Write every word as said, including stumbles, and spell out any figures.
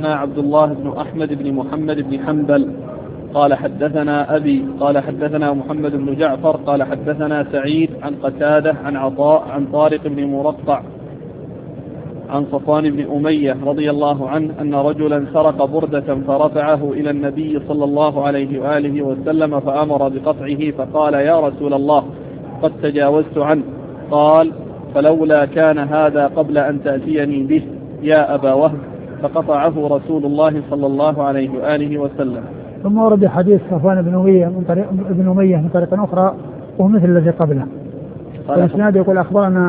حدثنا عبد الله بن أحمد بن محمد بن حنبل قال حدثنا أبي قال حدثنا محمد بن جعفر قال حدثنا سعيد عن قتادة عن عطاء عن طارق بن مرقع عن صفوان بن أمية رضي الله عنه أن رجلا سرق بردة فرفعه إلى النبي صلى الله عليه وآله وسلم فأمر بقطعه فقال يا رسول الله قد تجاوزت عنه. قال فلولا كان هذا قبل أن تأتيني به يا أبا وهب فقطعه رسول الله صلى الله عليه وآله وسلم. ثم ورد حديث صفوان بن أمية من طريق ابن أمية من طريق أخرى ومثل الذي قبله. والإسناد يقول أخبرنا